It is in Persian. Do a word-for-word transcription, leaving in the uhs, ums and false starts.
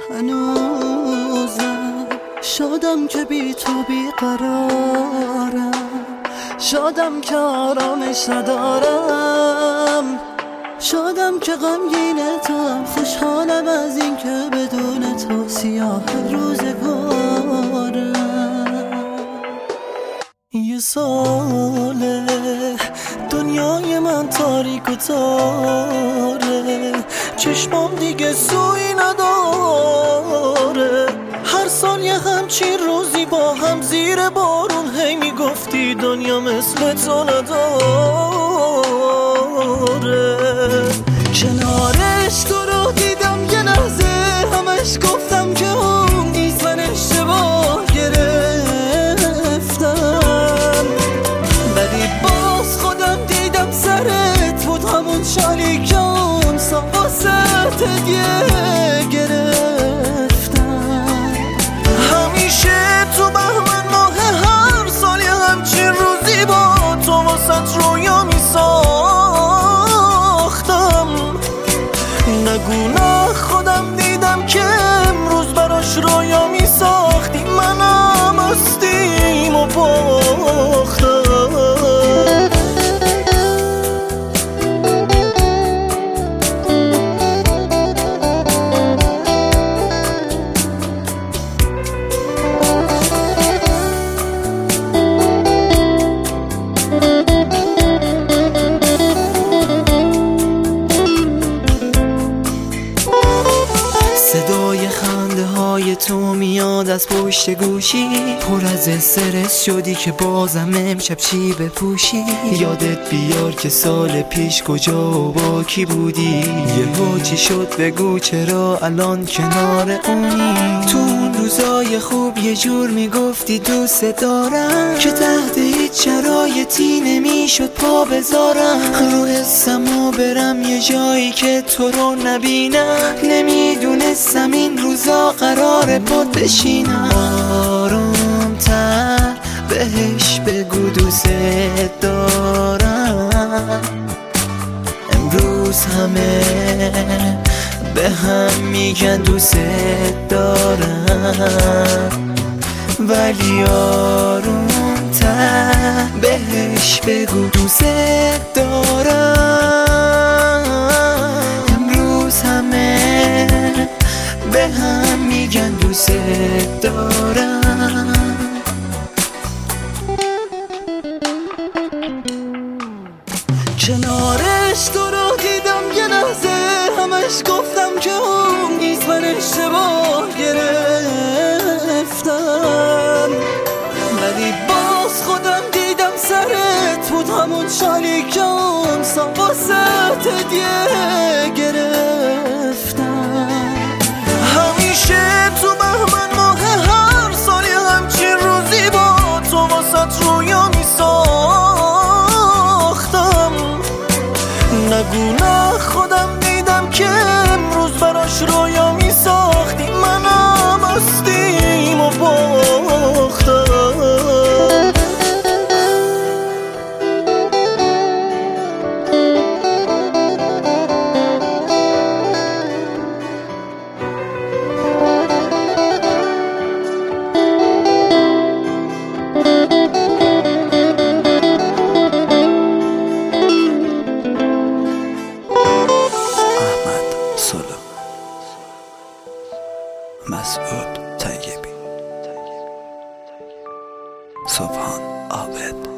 هنوزم شادم که بی تو بیقرارم، شادم که آرامش ندارم، شادم که غمگین توام، خوشحالم از این که بدون تو سیاه روزگارم. یه ساله دنیای من تاریک و تاره، چشمام دیگه سوی نداره. هر سال یه همچین روزی با هم زیر بارون هی میگفتی دنیا مثل تو نداره. کنارش تو رو دیدم یه لحظه، همش گفتم که اون نیست، من اشتباه گرفتم. ولی باز خودم دیدم سرت بود همون شالیکان، سواست هدیه گرفتم. همیشه تو بهمن ماه هر سال یه همچین روزی با تو واسه رویا میساختم. نگو نه خودم دیدم که امروز براش رویا میساختی، منم استیم و باختم. صدای خنده های تو میاد از پشت گوشی، پر از استرس شدی که بازم امشب چی بپوشی. یادت بیار که سال پیش کجا و با کی بودی، یهو چی شد بگو چرا الان کنار اونی. تو اون روزای خوب یه جور میگفتی دوست دارم، که تحت هیچ شرایطی نمیشد پا بذارم. رو حسم و برم یه جایی که تو رو نبینم، نمیدونستم این روزا قراره پات بشینم. آرومتر بهش بگو دوست دارم، امروز همه به هم میگن دوست دارم. ولی آرومتر بهش بگو دوست دارم، امروز همه به هم میگن دوست دارم. کنارش تو رو دیدم یه لحظه، همش گفتم که اون نیست، من اشتباه گرفتم. ولی باز خودم دیدم سرت بود همون شالیکان، سواست هدیه گرفتم. همیشه تو بهمن ماه هر سال یه همچین روزی با تو واسه رویا میساختم. نگو نه خودم دیدم که امروز براش رویا میساختی، منم استیم و باختم. مسعود طیبی، سبحان عابد.